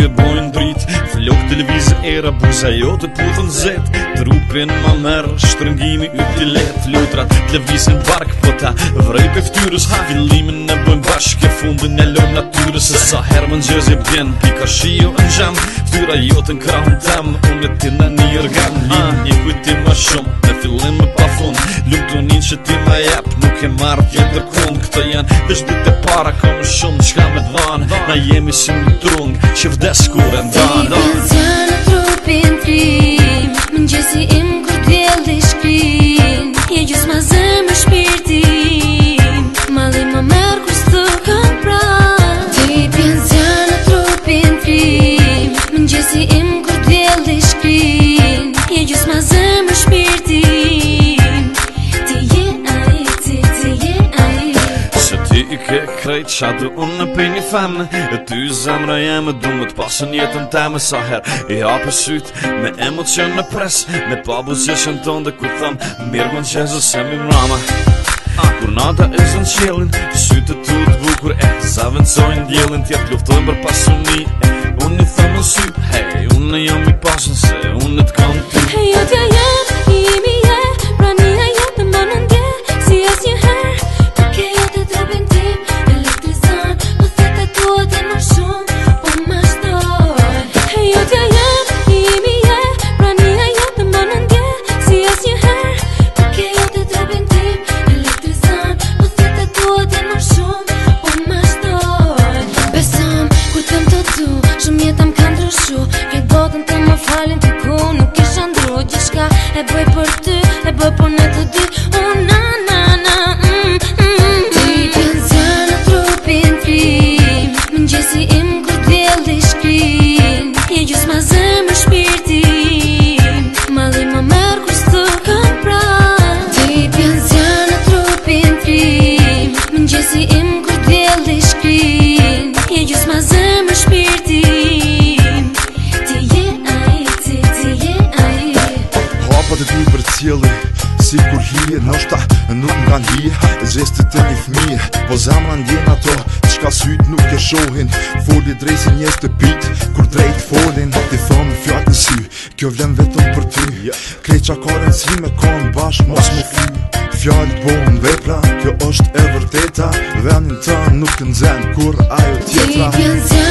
ty e bojnë drit. Flok televize era, buza jote putën zet. Trupin ma merë, shtrëngimi yti let. Lutrat televisin bark, po ta vrej pe ftyrës. Fillimin e bojnë bashke, fundin e lom natyrës. Se sa herë më nxëzje bjen, pika shio në gjam. Ftyra jote në krahun tem, unë e ti në një organ. Linë një kujti ma shumë, në fillim më pa fund. Lumtunin që ti ma jep, nuk e marrë tjetër kund. Këto janë veç dite para, ka më shumë qka me dvan. Na jemi si një trung, që vdes kur e ndan. Ti penzion në trupin trim, mëngjesi im kur djeli shkrin. Je gjus ma zemë shpirtin, mali ma merë kur s'të kam pran. Ti penzion në trupin trim, mëngjesi im kur djeli shkrin. Je gjus ma zemë shpirtin, ti je ai, ti je ai. Se ti i ke krejt qa du unë në për një femne. E ty zemra jeme du më t'pasën jetën teme. Sa her i hape syt me emocion në pres, me pa buzjeshen ton dhe ku tham mirë më nqezë se mi mrama. Kur nata e zën qelin, sytë tu t'bukur e zavëndsojnë djelin. Tjetë luftojnë për pasuni, unë i thëmë në sy. Hej, unë jam i pasën se unë t'kam ty. Hej, jo t'ja jem, imi je, prania jetë më në ndje, si as një her. Duke jetë trupin tim, elektrizon, më thete tua t'jen më shumë, po më shtoj. Hej, jo t'ja jem, imi je, prania jetë më në ndje, si as një her. Duke jetë trupin tim, elektrizon, më thete tua t'jen më shumë, po më shtoj. Besom, kujtëm të du, shumë jetëm kanë ndryshu. Këtë botën të më falin të ku nuk isha ndru. Gjithshka e bëj për ty, e bëj për ne të dy. Na na na Ti penzion në trupin trim, mëngjesi im kur djeli shkrin. Je gjus ma zemë shpirtin, mali ma merë kur s'të kam pran. Ti penzion në trupin trim, mëngjesi im kur djeli shkrin. Je gjus ma zemë shpirtin, ti je ai, ti je ai. Hapa të ti për cjeli, si kur hije, nështa nuk nga ndije. Gjestit të një fmije, po zemra ndjen ato qka syt nuk e shohin. Foli drejsi njes të pit, kur drejt folin. Ti thonë fjallë në sy, kjo vlen vetëm për ty. Krejt qa karen si me kanë bashk mos më fly. Fjallë të bojnë vepra, kjo është e vërteta. Venin të nuk të nxen, kur ajo tjetra.